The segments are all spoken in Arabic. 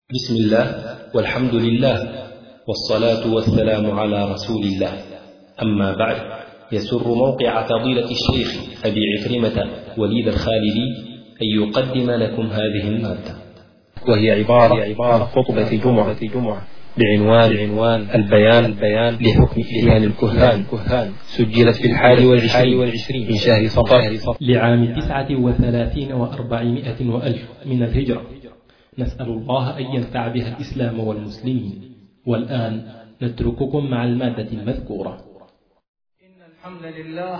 بسم الله والحمد لله والصلاة والسلام على رسول الله. أما بعد، يسر موقع فضيلة الشيخ أبي عكرمة وليد الخالدي أن يقدم لكم هذه المادة، وهي عبارة عن خطبة جمعة بعنوان البيان لحكم إتيان الكهان، سجلت في 21 من شهر صفر لعام 39 و400 وألف من الهجرة. نسأل الله أن ينفع بها الإسلام والمسلمين. والآن نترككم مع المادة المذكورة. إن الحمد لله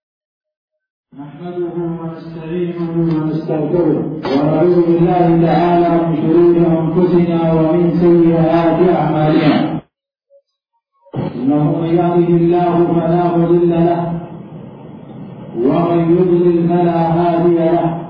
نحمده ونستعينه ونستغفره ونعوذ بالله تعالى من شرور أنفسنا ومن سيئات أعمالنا. إنه من يهده الله فلا مضل له ومن يضلل فلا هادي له،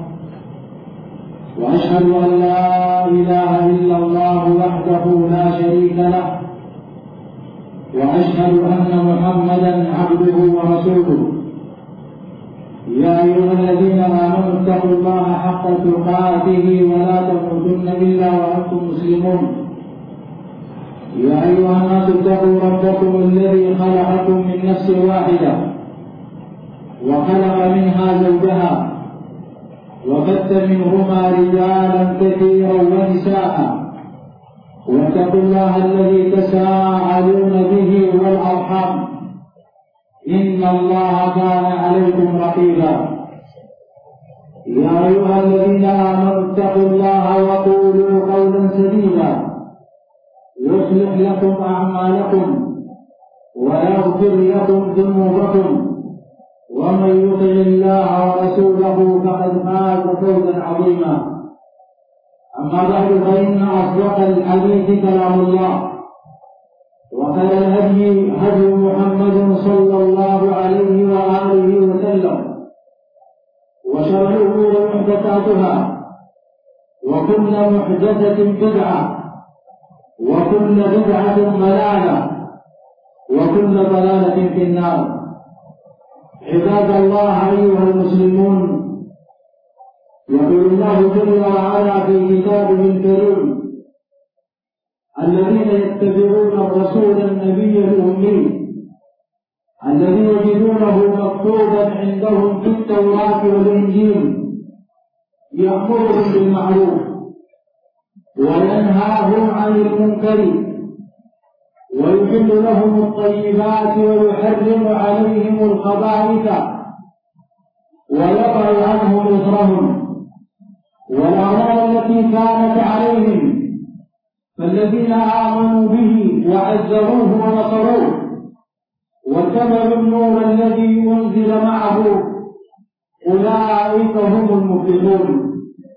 وأشهد أن لا إله إلا الله وحده لا شريك له، وأشهد أن محمدا عبده ورسوله. يا أيها الذين آمنوا اتقوا الله حق تقاته ولا تموتن إلا وأنتم مسلمون. يا أيها الناس اتقوا ربكم الذي خلقكم من نفس واحدة وخلق منها زوجها وبث منهما رجالا كثيرا ونساء، واتقوا الله الذي تساءلون به والأرحام، إن الله كان عليكم رقيبا. يا أيها الذين آمنوا اتقوا الله وقولوا قولا سديدا يصلح لكم أعمالكم ويغفر لكم ذنوبكم، ومن يطع الله ورسوله فقد فاز فوزا عظيما. أما بعد، فإن أصدق الحديث كلام الله، وخير الهدي هدي محمد صلى الله عليه وآله وسلم، وشر الأمور محدثاتها، وكل محدثة بدعة، وكل بدعة ضلالة، وكل ضلالة في النار. عباد الله أيها المسلمون، يقول الله جل وعلا في كتابه الكريم: الذين يتبعون الرسول النبي الأمي الذي يجدونه مكتوبا عندهم في التوراة والإنجيل، يأمرهم بالمعروف وينهاهم عن المنكر ويحل لهم الطيبات ويحرم عليهم الخبائث ويضع عنهم إصرهم والأغلال التي كانت عليهم. فالذين آمنوا به وعزروه ونصروه واتبعوا النور الذي أنزل معه أولئك هم المفلحون.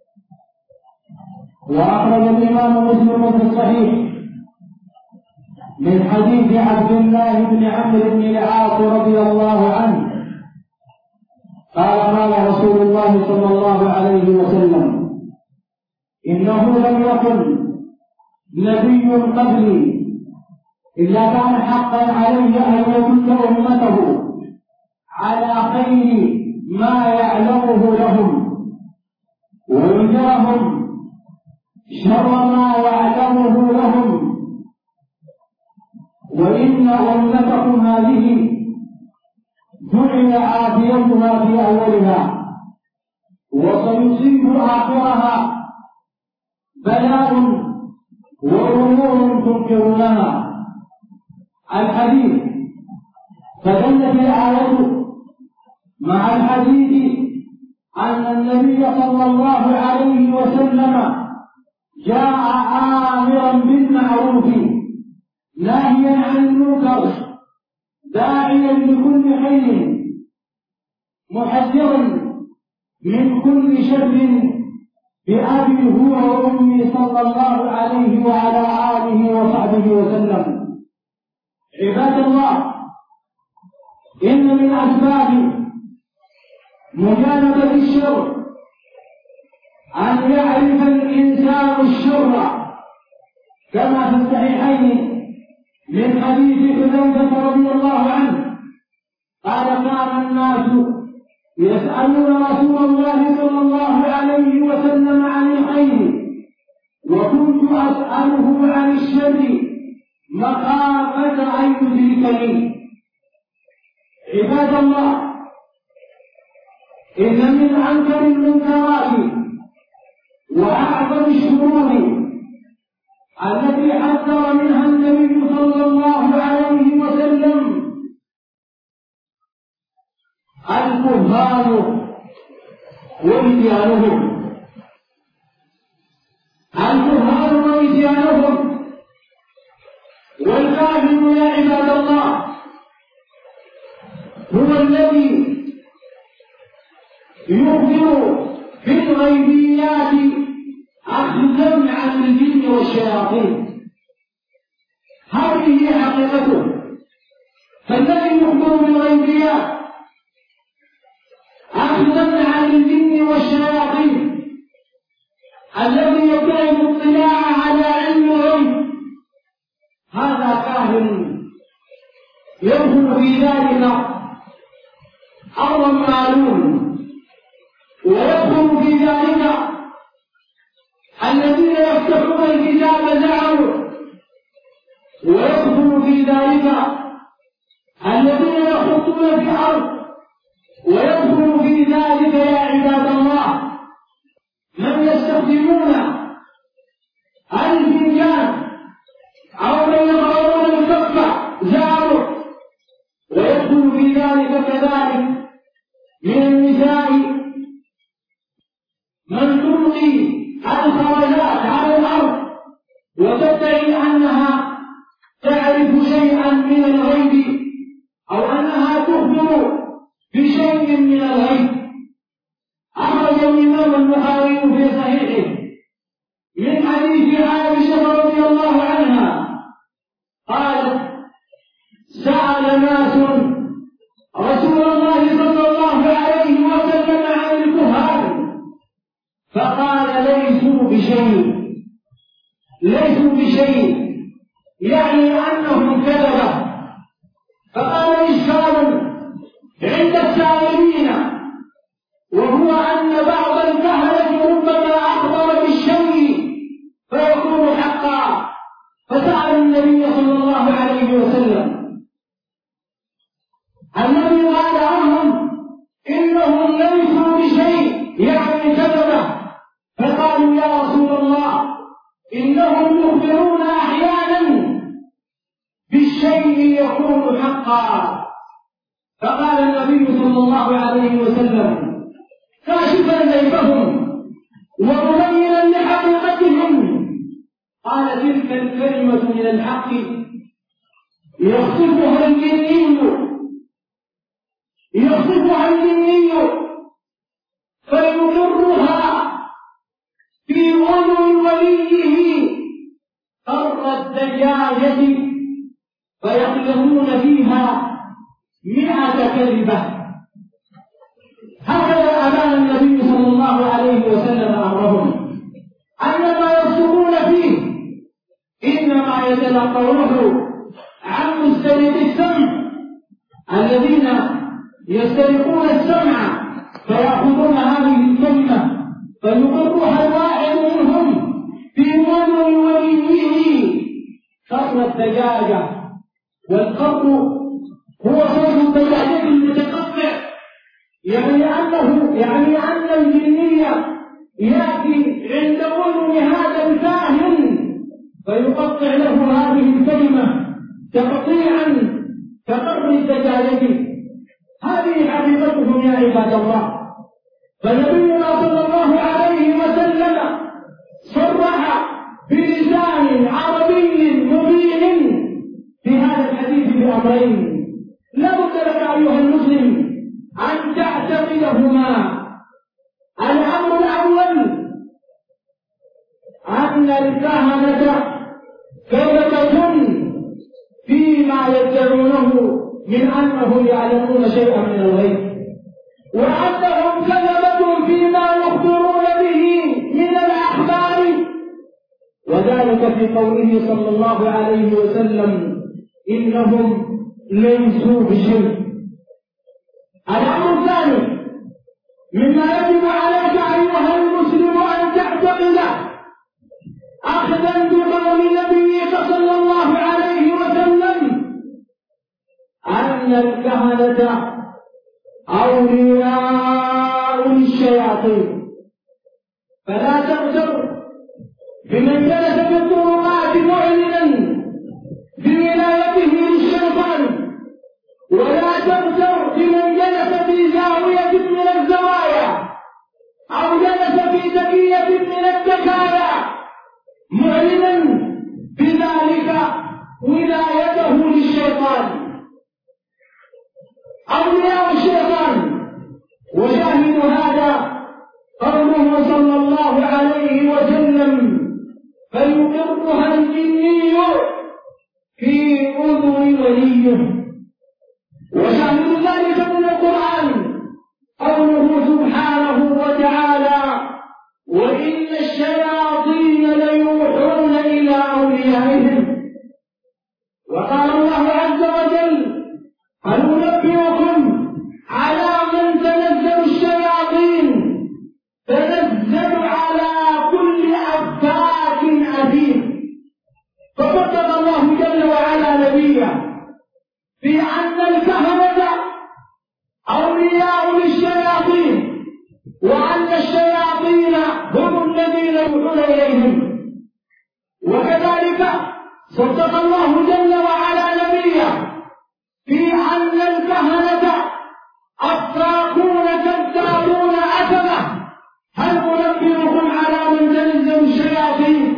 وأخرج الإمام مسلم في الصحيح من حديث عبد الله بن عمرو بن العاص رضي الله عنه قال: قال رسول الله صلى الله عليه وسلم: إنه لم يكن نبي قبلي إلا كان حقا عليه أن يدل أمته على خير ما يعلمه لهم وينذرهم شر ما يعلمه لهم، وإن أمتكم هذه جعل عافيتها في أولها وسيصيب آخرها بلاء وأمور تنكرونها. الحديث. فدلت الآية مع الحديث أن النبي صلى الله عليه وسلم جاء آمرا بالمعروف ناهيا عن المنكر داعيا لكل خير محذرا من كل شر بأبي هو وأمي صلى الله عليه وعلى آله وصحبه وسلم. عباد الله، إن من أسباب مجانبة الشر أن يعرف الإنسان الشر، كما في الصحيحين من حديث حذيفة رضي الله عنه قال: كان الناس يسألون رسول الله صلى الله عليه وسلم عن الخير وكنت أسأل مخافة أن يدركني. عباد الله، إن من أنكر المنكرات وأعظم الشرور التي حذر منها النبي صلى الله عليه وسلم الكهان وإتيانهم. الكهان وإتيانهم، والكاهن يا عباد الله هو الذي يخبر بالغيبيات أخذا عن الجن والشياطين. هذه حقيقته. فالذي يخبر بالغيبيات أخذا عن الجن والشياطين، الذي يدعي الاطلاع على علم الغيب، هذا كاهن يدخل في ذلك أمر معلوم، ويدخل في ذلك الذين يفتحون الكتاب زعموا، ويدخل في ذلك الذين يخطون في الأرض، ويدخل في ذلك يا عباد الله من يستخدمون الفنجان أو من يقرؤون الكفة زعموا، ويدخل في ذلك كذلك من النساء من تلقي الخرجات على الأرض وتدعي أنها تعرف شيئا من الغيب أو أنها تخبر بشيء من الغيب. أخرج الإمام البخاري في صحيحه من حديث عائشة رضي الله عنها قالت: سأل ناس رسول الله صلى الله عليه وسلم عن الكهان فقال: ليسوا بشيء، يعني أنهم كذبة. فقال: إشكال عند السائلين، وهو أن بعض الكهنة ربما أخبر بالشيء فيكون حقا. فسأل النبي صلى الله عليه وسلم الذي قال عنهم إنهم ليسوا بشيء، يعني كذبة. فقالوا: يا رسول الله، إنهم يخبرون أحيانا بالشيء يكون حقا. فقال النبي صلى الله عليه وسلم كاشفا زيفهم ومبينا لحقيقتهم: قال: تلك الكلمة من الحق يخطفها الجني فيقرها في أذن وليه قر الدجاجة فيقلبون فيها 100 كذبة. هكذا أبان النبي صلى الله عليه وسلم أمرهم أن ما يصدقون فيه إنما يتلقونه عن مسترق السمع، الذين يسترقون السمع فيأخذون هذه الكلمة فيقرها الواحد منهم في أذن وليه قر الدجاجة. والقر هو صوت الدجاجة المتقطع، يعني أن الجنية يأتي عند أذن هذا الكاهن فيقطع له هذه الكلمة تقطيعا كقر الدجاجة. هذه حقيقتهم يا عباد الله. فنبينا صلى الله عليه وسلم صرح بلسان عربي مبين في هذا الحديث بأمرين لا بد لك أيها المسلم أن تعتقدهما. الأمر الأول أن الكهنة كذبة فيما يدعونه من أنهم يعلمون شيئا من الغيب، وأنهم كذبة فيما يخبرون به من الأخبار، وذلك في قوله صلى الله عليه وسلم: إنهم ليسوا بشيء. الأمر الثاني مما يجب عليك أيها المسلم أن تعتقده أخذا بقول نبيك صلى الله عليه الكهنة أولياء للشياطين، فلا تغتر بمن جلس في الطرقات معلنا بولايته للشيطان، ولا تغتر بمن جلس في زاوية من الزوايا أو جلس في تكية من التكايا معلنا بذلك ولايته للشيطان. أولياء الشيطان، وشاهد هذا قوله صلى الله عليه وسلم: فيقرها الجني في أذن وليه. وشاهد ذلك من القرآن قوله سبحانه وتعالى: وإن الشياطين ليوحون إلى أوليائهم. وقال الله عز وجل: هل ننبئكم على من تنزل الشياطين؟ تنزل على كل أفاك أثيم. فصدق الله جل وعلا نبيه في أن الكهنة أولياء للشياطين، وأن الشياطين هم الذين يوحون إليهم. وكذلك صدق الله جل وعلا نبيه في أن الكهنة أفاكون كذابون أثمة. هل ننبئكم على من تنزل الشياطين؟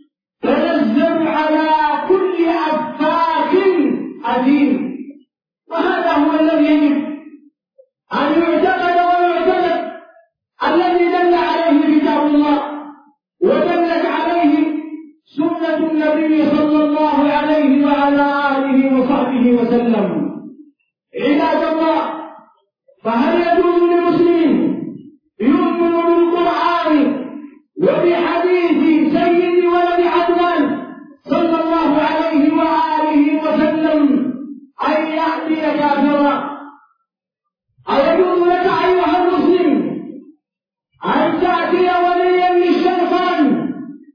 تنزل على كل أفاك أثيم. وهذا هو الذي يجب أن يعتقد ويعتمد، الذي دل عليه كتاب الله ودلت عليه سنة النبي صلى الله عليه وعلى آله وصحبه وسلم. عباد الله، فهل يجوز للمسلم يؤمن بالقرآن وبحديث سيد ولد عدنان صلى الله عليه وآله وسلم أن يأتي كافرا؟ أيجوز لك أيها المسلم أن تأتي وليا للشيطان؟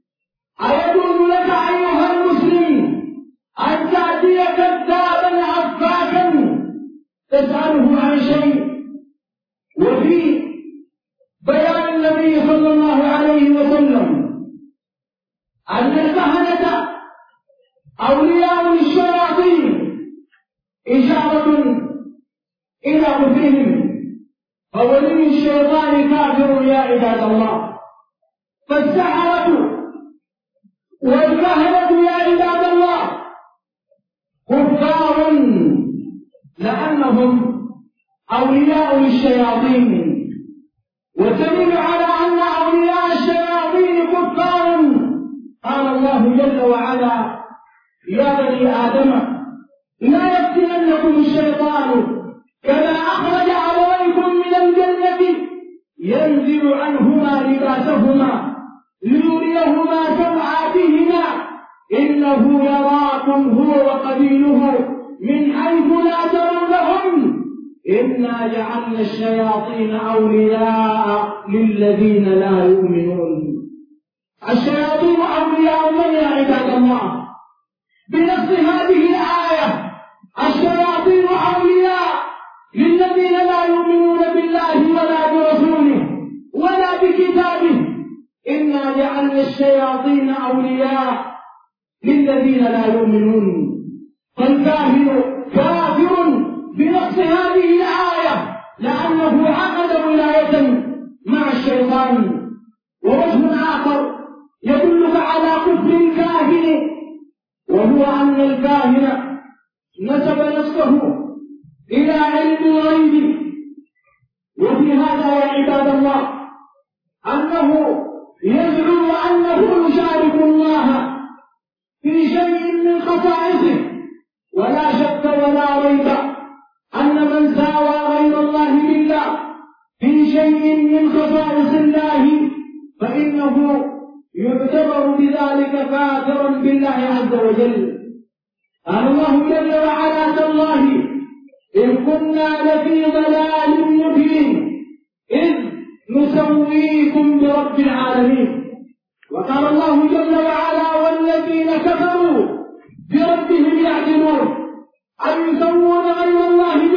أيجوز لك أيها المسلم أن تأتي كذابا أفاكا تسأله عن شيء؟ وفي بيان النبي صلى الله عليه وسلم أن الكهنة أولياء للشياطين إشارة إلى كفرهم، فولي الشيطان كافر يا عباد الله. فالسحرة والكهنة يا عباد الله كفار لأنهم أولياء للشياطين. والدليل على أن أولياء الشياطين كفار قال الله جل وعلا: يا بني آدم لا يفتننكم الشيطان كما أخرج أبويكم من الجنة ينزع عنهما لباسهما ليريهما سوآتهما إنه يراكم هو وقبيله من حيث لا ترونهم إنا جعلنا الشياطين أولياء للذين لا يؤمنون. الشياطين أولياء من يا عباد الله؟ بنص هذه الآية الشياطين أولياء للذين لا يؤمنون بالله ولا برسوله ولا بكتابه. إنا جعلنا الشياطين أولياء للذين لا يؤمنون. فالكاهن كافر بنص هذه الآية لأنه عقد ولاية مع الشيطان. ووجه آخر يدلك على كفر الكاهن، وهو أن الكاهن نسب نفسه إلى علم الغيب. وفي هذا يا عباد الله أنه يزعم أنه يشارك الله في شيء من خصائصه. ولا شك ولا ريب أن من ساوى غير الله بالله في شيء من خصائص الله فإنه يعتبر بذلك كافرا بالله عز وجل. قال الله جل وعلا: تالله إن كنا لفي ضلال مبين إذ نسويكم برب العالمين. وقال الله جل وعلا: والذين كفروا بربهم يعدلون، أن يسوون غير الله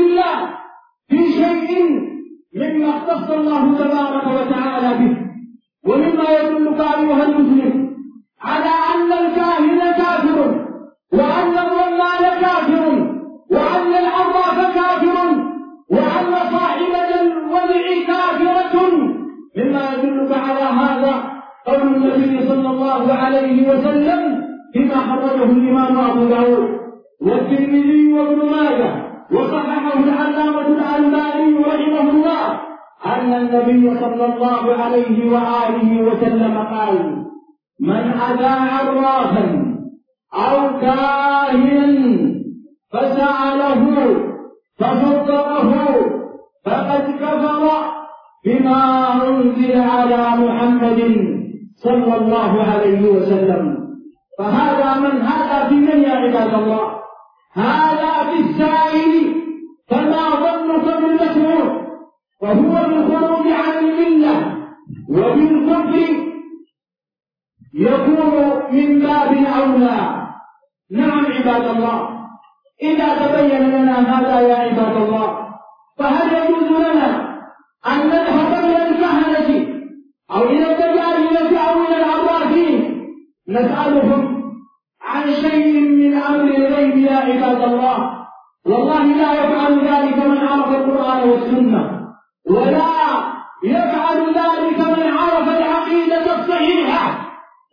الله عليه وسلم فيما خرجه الإمام أبو داود والترمذي وابن ماجه وصححه العلامة الألباني رحمه الله أن النبي صلى الله عليه وآله وسلم قال: من أتى عرافا أو كاهنا فسأله فصدقه فقد كفر بما أنزل على محمد صلى الله عليه وسلم. هذا في من يا عباد الله؟ هذا في السائل، فما ظنك بالمسعود؟ وهو بالخروج عن الملة وبالكفر يكون من باب أولى. نعم عباد الله، إذا تبين لنا هذا يا عباد الله، فهل يجوز لنا أن نذهب إلى الكهنة أو إلى الدجالين أو إلى العرافين نسألهم عن شيء من أمر الغيب يا عباد الله؟ والله لا يفعل ذلك من عرف القرآن والسنة، ولا يفعل ذلك من عرف العقيدة الصحيحة،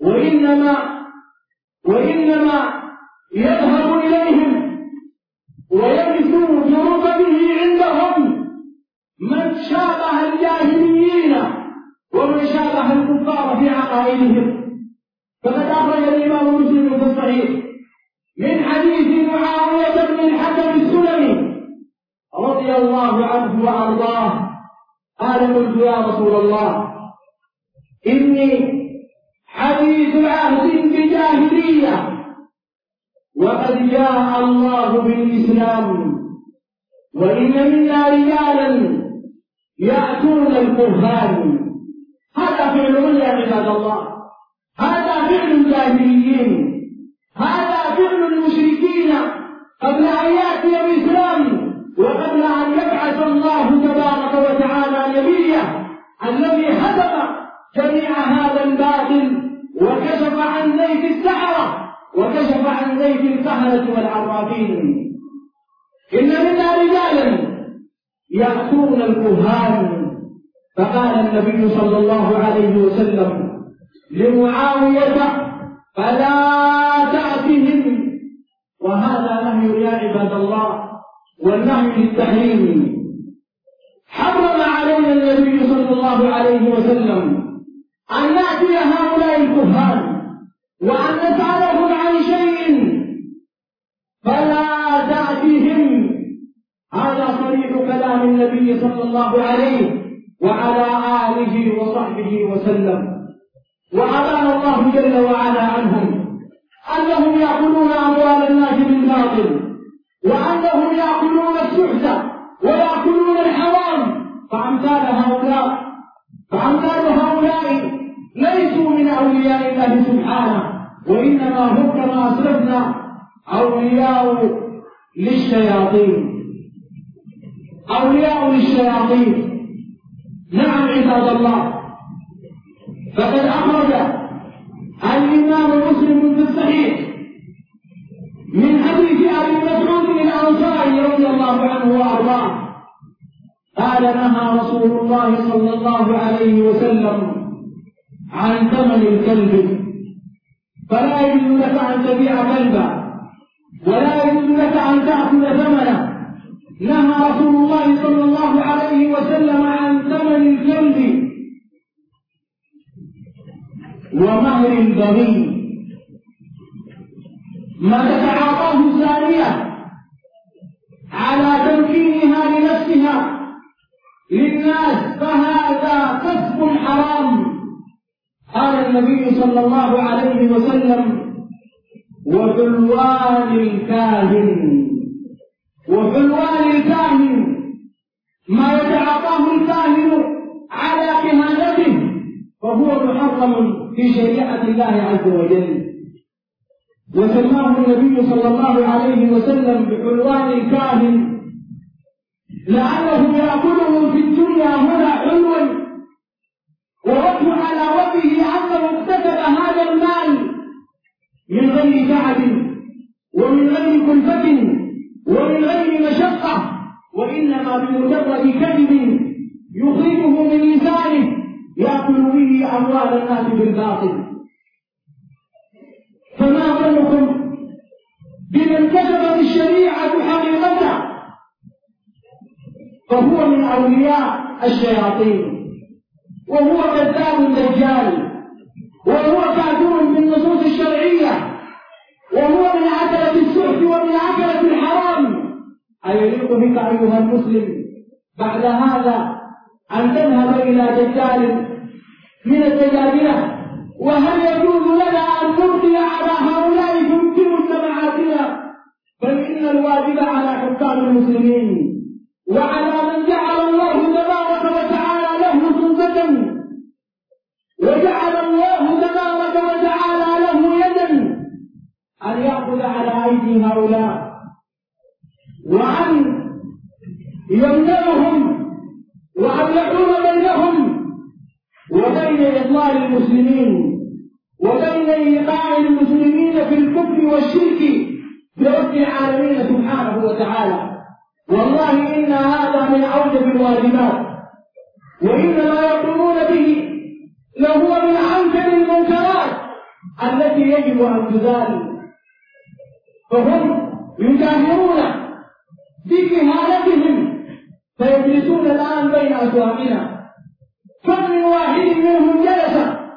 وإنما يذهب إليهم ويجلس بركبه عندهم من شابه الجاهليين ومن شابه الكفار في عقائدهم. فقد أخرج الإمام مسلم في الصحيح من حديث معاوية بن الحكم السلمي رضي الله عنه وأرضاه قال: قلت يا رسول الله إني حديث عهد بجاهلية وقد جاء الله بالإسلام، وإن منا رجالا يأتون الكهان. هذا فعل من يا عباد الله؟ هذا فعل الجاهليين، هذا فعل المشركين قبل أن يأتي الإسلام وقبل أن يبعث الله تبارك وتعالى نبيه الذي هدم جميع هذا الباطل وكشف عن زيف السحرة وكشف عن زيف الكهنة والعرافين. إن منا رجالا يأتون الكهان. فقال النبي صلى الله عليه وسلم لمعاوية: فلا تأتهم. وهذا نهي يا عباد الله، والنهي للتحريم. حرم علينا النبي صلى الله عليه وسلم أن نأتي هؤلاء الكهان وأن نسألهم عن شيء. فلا تأتهم، هذا صريح كلام النبي صلى الله عليه وعلى آله وصحبه وسلم. وأبان الله جل وعلا عنهم أنهم يأكلون أموال الناس بالباطل، وأنهم يأكلون السحت ويأكلون الحرام. فأمثال هؤلاء ليسوا من أولياء الله سبحانه، وإنما هم كما أسلفنا أولياء للشياطين. نعم عباد الله، فقد أخرج الإمام مسلم في الصحيح من حديث أبي مسعود الأنصاري رضي الله عنه وأرضاه قال: نهى رسول الله صلى الله عليه وسلم عن ثمن الكلب، فلا يجوز لك أن تبيع كلبا ولا يجوز لك أن تأكل ثمنه. نهى رسول الله صلى الله عليه وسلم عن ثمن الكلب ومهر البغي، ما تتعاطاه الزانية على تمكينها لنفسها للناس، فهذا كسب حرام. قال النبي صلى الله عليه وسلم: وحلوان الكاهن ما يتعاطاه الكاهن على كهانته فهو محرم في شريعة الله عز وجل. وسماه النبي صلى الله عليه وسلم بحلوان الكاهن لأنه يأكله في الدنيا هنا حلوا، ووجه حلاوته أنه اكتسب هذا المال من غير تعب ومن غير كلفة ومن غير مشقة، وإنما بمجرد كذب يخرجه من لسانه يأكل به أموال الناس بالباطل. انكشفت الشريعة حقيقته فهو من أولياء الشياطين، وهو كذاب دجال، وهو كافر بالنصوص الشرعية، وهو من عتلة السحت ومن عتلة الحرام. أيليق بك أيها المسلم بعد هذا أن تذهب إلى دجال من الدجاجلة؟ وهل يجوز لنا أن نلقي على هؤلاء في مجتمعاتنا؟ بل إن الواجب على حكام المسلمين وعلى من جعل الله تبارك وتعالى له سلطة وجعل الله تبارك وتعالى له يدا أن يأخذ على أيدي هؤلاء وأن يمنعهم وأن يحول بينهم وبين إضلال المسلمين وبين إيقاع المسلمين في الكفر والشرك برب العالمين سبحانه وتعالى. والله إن هذا من أوجب الواجبات، وإنما يقومون به لهو من أنكر المنكرات التي يجب أن تزال. فهم يجاهرون بكهانتهم فيجلسون الآن بين أسواقنا، كم من واحد منهم جلس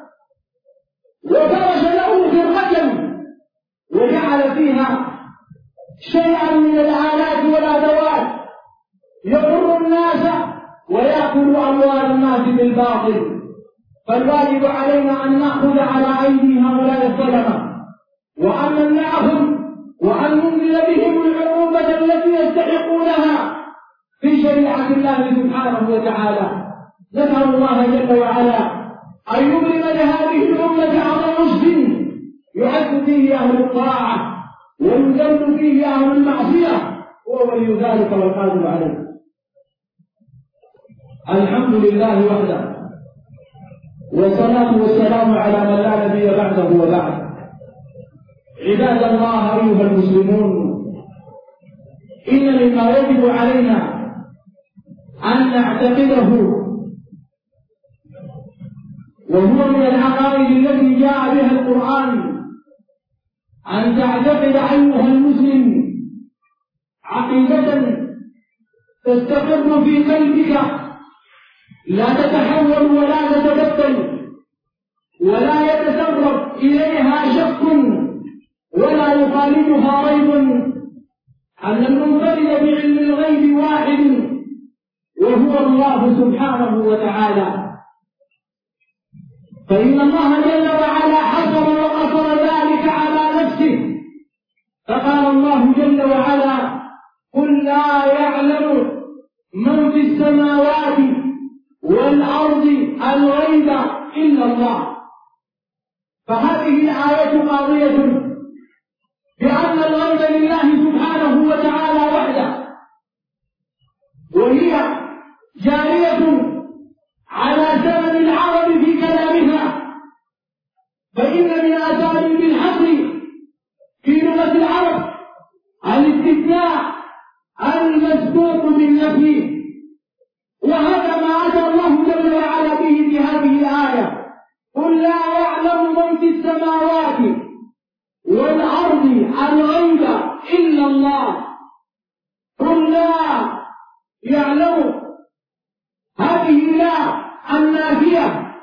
وفرش له فرقة وجعل فيها شيئا من الآلات والأدوات يضر الناس ويأكل أموال الناس بالباطل. فالواجب علينا أن نأخذ على أيدي هؤلاء الظلمة وأن نمنعهم وأن ننزل بهم العقوبة التي يستحقونها في شريعة الله سبحانه وتعالى. نسأل الله جل وعلا أن يبرم لهذه الأمة على رشد يعز فيه أهل الطاعة ويذل فيه أهل المعصية، وهو ولي ذلك والقادر عليه. الحمد لله وحده، والصلاة والسلام على من لا نبي بعده وبعد. عباد الله أيها المسلمون، إن مما يجب علينا أن نعتقده وهو من العقائد التي جاء بها القرآن أن تعتقد أيها المسلم عقيدة تستقر في قلبك لا تتحول ولا تتبدل ولا يتسرب إليها شك ولا يخالفها ريب، أن المنفرد بعلم الغيب واحد وهو الله سبحانه وتعالى. فإن الله جل وعلا حصر وقصر ذلك على نفسه، فقال الله جل وعلا: قل لا يعلم من في السماوات والأرض الغيب إلا الله. فهذه الآية قاضية بأن الغيب لله سبحانه وتعالى وحده، وهي جارية على زمن العرب في كلامها. فإن من أساليب الحصر في لغة العرب الاستثناء المسبوق بالنفي، وهذا ما أتى الله جل وعلا به في هذه الآية: قل لا يعلم من في السماوات والأرض الغيب إلا الله. قل لا يعلم، هذه لا النافية،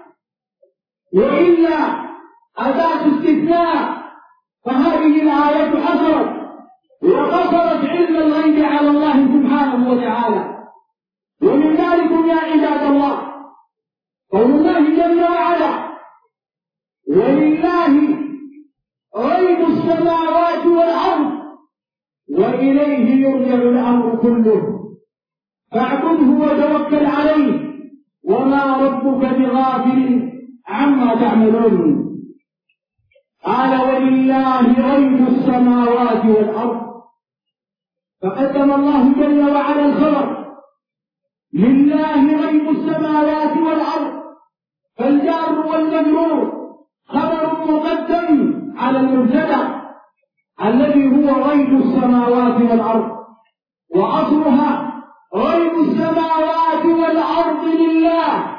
وإلا أداة استثناء. فهذه الآية حصرت وقصرت علم الغيب على الله سبحانه وتعالى. ومن ذلك يا عباد الله قول الله جل وعلا: ولله غيب السماوات والأرض وإليه يرجع الأمر كله فاعبده وتوكل عليه وما ربك بغافل عما تعملون. قال: ولله غيب السماوات والأرض، فقدم الله جل وعلا الخبر: لله غيب السماوات والأرض، فالجار والمجرور خبر مقدم على المبتدأ الذي هو غيب السماوات والأرض، وأصلها غيب السماوات والأرض لله.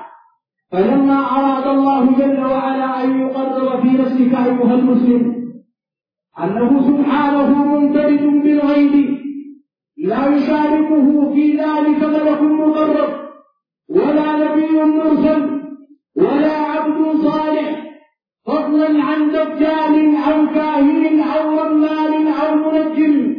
فلما أراد الله جل وعلا أن يقرر في نفسك أيها المسلم أنه سبحانه منفرد بالغيب لا يشاركه في ذلك ملك مقرب ولا نبي مرسل ولا عبد صالح، فضلا عن دجال أو كاهن أو رمال أو منجم.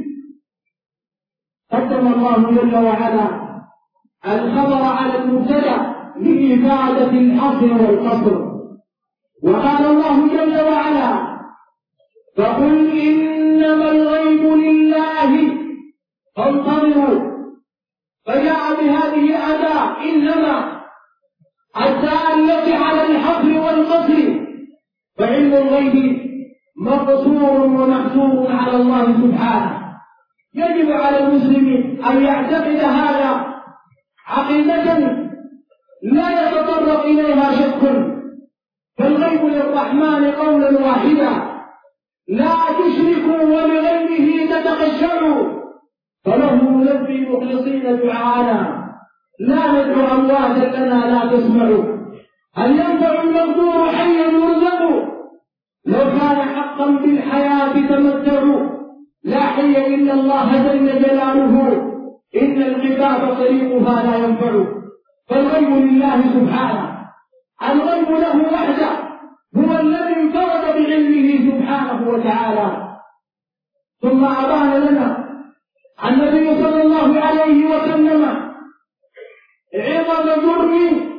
قدم الله جل وعلا الخبر على المبتدأ لإفادة الحصر والقصر، وقال الله جل وعلا: فقل إنما الغيب لله فانتظروا. فجاء بهذه الأداة إنما الدالة على الحصر والقصر، فعلم الغيب مقصور ومحصور على الله سبحانه. يجب على المسلم أن يعتقد هذا عقيدة لا يتطرق إليها شك، فالغيب للرحمن قولا واحدا لا تشركوا ولغيره تتخشعوا، فله نلبي مخلصين دعاءنا لا ندعو أمواتا لنا لا تسمعوا. هل ينفع المقدور حيا يرزق؟ لو كان حقا بالحياة تمتعوا، لا حي إلا الله جل جلاله، إن القفاف طريقها لا ينفع. فالغيب لله سبحانه، الغيب له وحده، هو الذي انفرد بعلمه سبحانه وتعالى. ثم أبان لنا النبي صلى الله عليه وسلم عظم جرم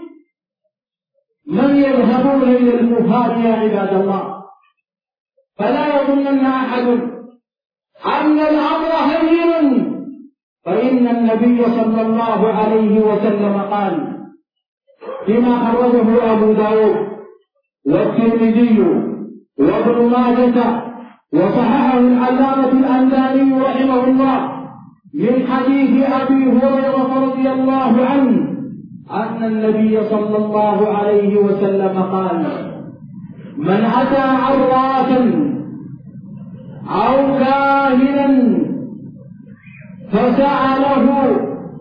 من يذهبون إلى الكفار يا عباد الله. فلا يظنن أحد أن الأمر هين، فإن النبي صلى الله عليه وسلم قال فيما خرجه أبو داود والترمذي وابن ماجه وصححه العلامة الألباني رحمه الله من حديث أبي هريرة رضي الله عنه أن النبي صلى الله عليه وسلم قال: من أتى عرافا أو كاهنا فسأله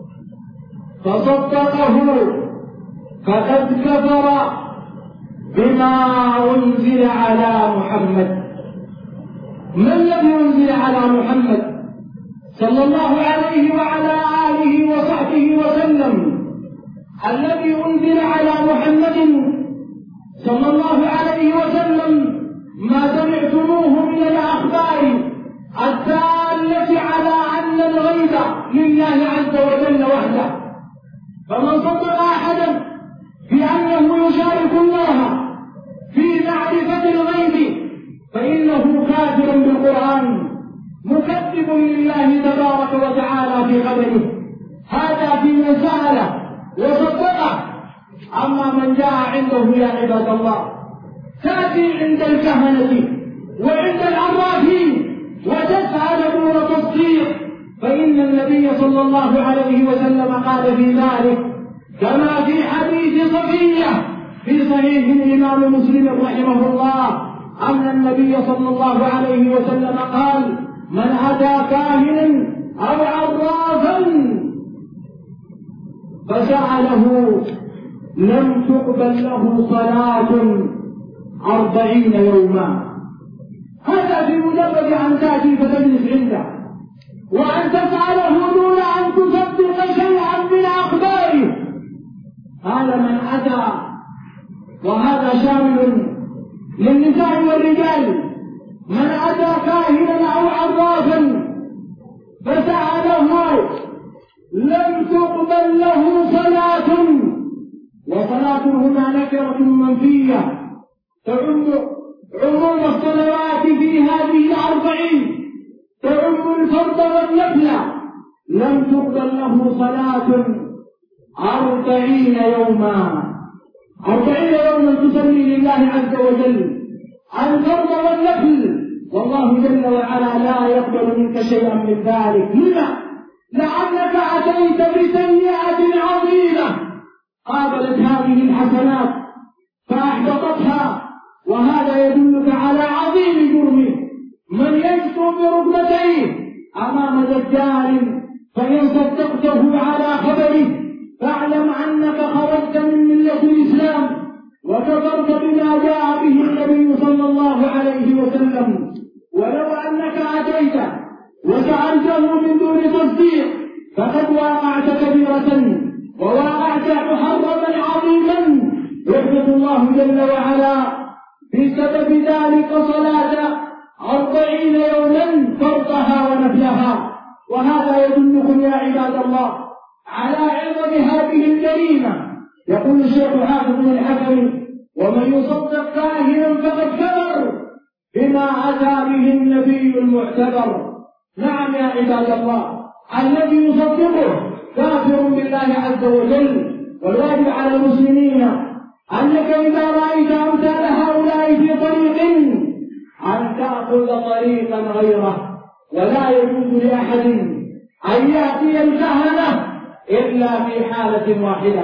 فصدقه فقد كفر بما أنزل على محمد. ما الذي أنزل على محمد صلى الله عليه وعلى آله وصحبه وسلم؟ الذي أنزل على محمد صلى الله عليه وسلم ما سمعتموه من الأخبار الدالة على أن الغيب لله عز وجل وحده. فمن صدق أحدا بأنه يشارك الله في معرفة الغيب فإنه كافر بالقرآن مكذب لله تبارك وتعالى في قدره. هذا في من سأله وصدقه. أما من جاء عنده يا عباد الله تأتي عند الكهنة وعند العرافين وتسأل دون تصديق، فإن النبي صلى الله عليه وسلم قال في ذلك كما في حديث صفية في صحيح الإمام مسلم رحمه الله أن النبي صلى الله عليه وسلم قال: من أتى كاهنا أو عرافا فسأله لم تقبل له صلاة 40 يوما. هذا في مجرد أن تأتي فتجلس عنده وأن تسأله دون أن تصدق شيئا من أخباره. هذا من أتى، وهذا شامل للنساء والرجال. من أتى كاهنا أو عرافا فسأله لم تقبل له صلاة، وصلاة هنا نكرة منفية تعم عموم الصلوات في هذه 40، تعم الفرض والنفل. لم تقبل له صلاة 40 يوما، 40 يوما تصلي لله عز وجل الفرض والنفل، والله جل وعلا لا يقبل منك شيئا من ذلك. لما؟ لأنك أتيت بسيئة عظيمة قابلت هذه الحسنات فأحبطتها، وهذا يدلك على عظيم جرمه. من يشكو بركبتيه أمام دجال فإن صدقته على خبره فاعلم أنك خرجت من ملة الإسلام وكفرت بما جاء به النبي صلى الله عليه وسلم. ولو أن وسألته من دون تصديق فقد واقعت كبيرة وواقعت محرما عظيما يحدث الله جل وعلا بسبب ذلك صلاة 40 يوما فرضها ونفلها. وهذا يدلكم يا عباد الله على عظم هذه الجريمة. يقول الشيخ حافظ بن الحكم: ومن يصدق كاهنا فقد كفر بما أتى به النبي المعتبر. نعم يا عباد الله، الذي يصدقه كافر بالله عز وجل. والواجب على المسلمين أنك إذا رأيت أمثال هؤلاء في طريق أن تأخذ طريقا غيره، ولا يجوز لأحد أن يأتي الكهنة إلا في حالة واحدة: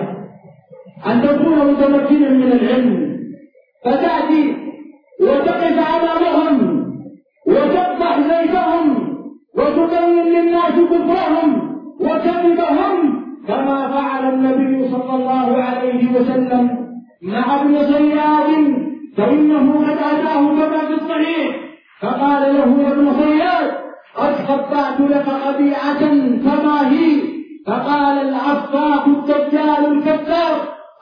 أن تكون متمكنا من العلم، فتأتي وتقف أمامهم وتفضح زيتهم وتبين للناس كفرهم وكذبهم، كما فعل النبي صلى الله عليه وسلم مع ابن صياد، فإنه قد أتاه كما في الصحيح فقال له: يا ابن صياد قد خبأت لك خبيئة فما هي؟ فقال: العفاق الدجال الكذاب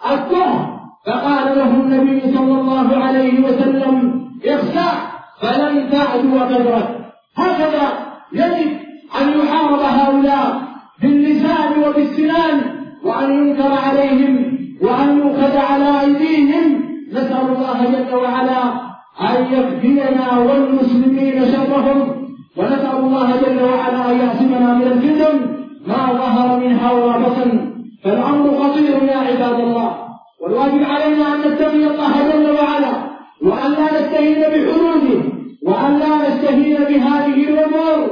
الطهر. فقال له النبي صلى الله عليه وسلم: اخسع فلن تعدو قدرك. هكذا يجب أن يحارب هؤلاء باللسان وبالسنان، وأن ينكر عليهم وأن يؤخذ على أيديهم. نسأل الله جل وعلا أن يكفينا والمسلمين شرهم، ونسأل الله جل وعلا أن يعصمنا من الفتن ما ظهر منها وما بطن. فالأمر خطير يا عباد الله، والواجب علينا أن نتقي الله جل وعلا، وأن لا نستهين بحدوده، وأن لا نستهين بهذه الأمور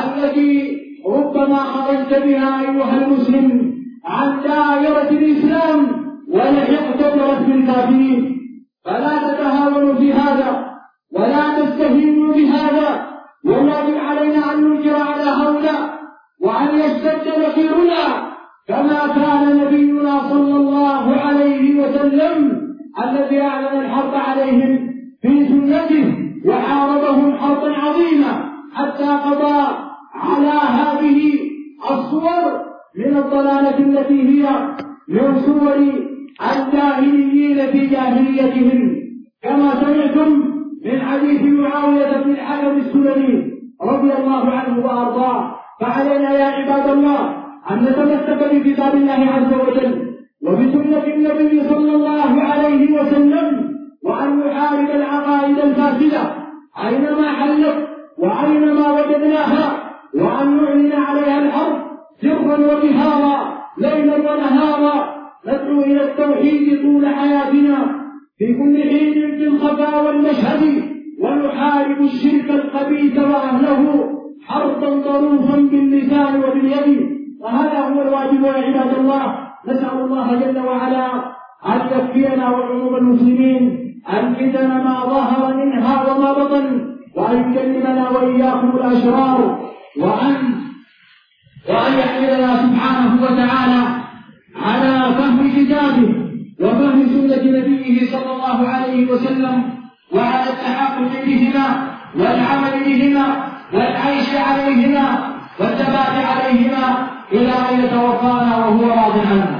التي ربما خرجت بها أيها المسلم عن دائرة الإسلام ولحقت برسم الكافرين. فلا تتهاونوا في هذا ولا تستهينوا بهذا، والواجب علينا أن ننكر على هؤلاء وأن يشتد نكيرنا كما كان نبينا صلى الله عليه وسلم الذي أعلن الحرب عليهم في سنته وحاربهم حربا عظيمة حتى قضى على هذه الصور من الضلالة التي هي من صور الجاهليين في جاهليتهم، كما سمعتم من حديث معاوية بن الحكم السلمي رضي الله عنه وأرضاه. فعلينا يا عباد الله أن نتمسك بكتاب الله عز وجل وبسنة النبي صلى الله عليه وسلم، وأن نحارب العقائد الفاسدة أينما حلت وأينما وجدناها، وأن نعلن عليها الحرب سرا وجهارا ليلا ونهارا. ندعو إلى التوحيد طول حياتنا في كل حين في الخفاء والمشهد، ونحارب الشرك الخبيث وأهله حربا ضروفا باللسان وباليد. وهذا هو الواجب يا عباد الله. نسأل الله جل وعلا أن يكفينا وعموم المسلمين الفتن ما ظهر منها وما بطن، وأن يكلمنا وإياكم الأشرار، وأن يحملنا سبحانه وتعالى على فهم كتابه وفهم سنة نبيه صلى الله عليه وسلم، وعلى التحكم بهما والعمل بهما والعيش عليهما والثبات عليهما إلى أن يتوفانا وهو راض عنا.